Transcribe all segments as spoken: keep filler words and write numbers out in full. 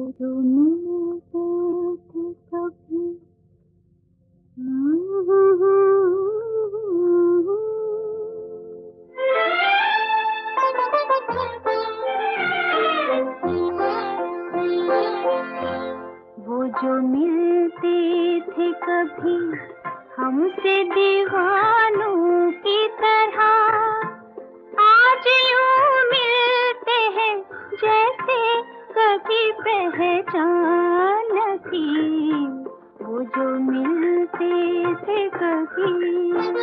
जो मिलते थे कभी। वो जो मिलते थे कभी हमसे दीवानों की तरह, आज यूं मिलते हैं जैसे कभी पहचान न थी। वो जो मिलते थे कभी।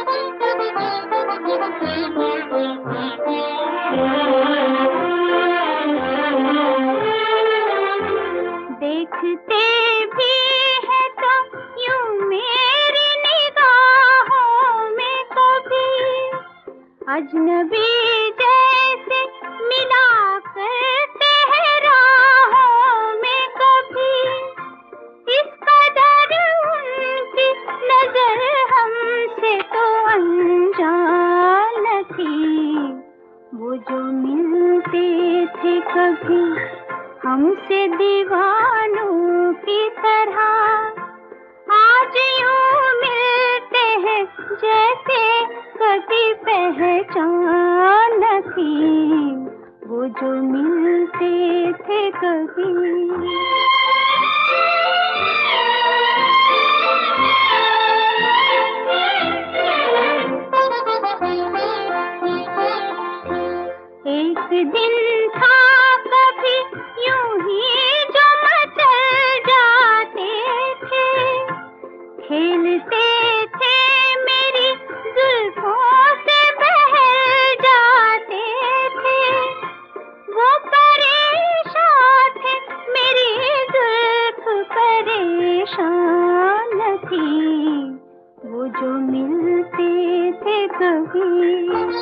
देखते भी है तो यूं मेरी निगाहों में कभी अजनबी जैसे मिला करते हैं राहों में कभी। इस कदर उनकी नजर हमसे तो अनजान थी। वो जो मिलते थे कभी हमसे दीवानों की तरह, आज यूं मिलते हैं जैसे कभी पहचान न थी। वो जो मिलते थे कभी। एक दिन था कभी यूं ही जो मचल जाते थे, खेलते थे मेरी जुल्फों से बहल जाते थे। वो परेशान थे मेरी जुल्फ परेशान थी। वो जो मिलते थे कभी।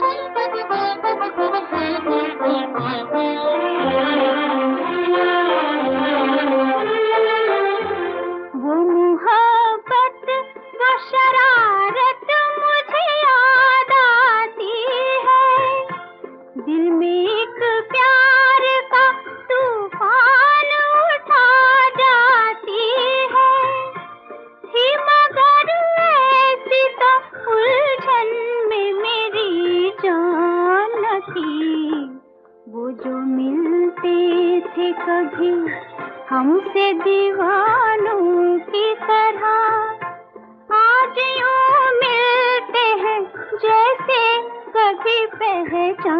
वो मोहब्बत वो शरारत मुझे याद आती है। दिल में एक प्यार का तूफान उठा जाती है। थी मगर ऐसी तो उलझन में मेरी जान न थी। वो जो मिलते थे कभी हमसे दीवानों की तरह, आज यूं मिलते हैं जैसे कभी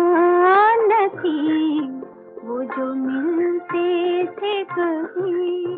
पहचान न थी। वो जो मिलते थे कभी।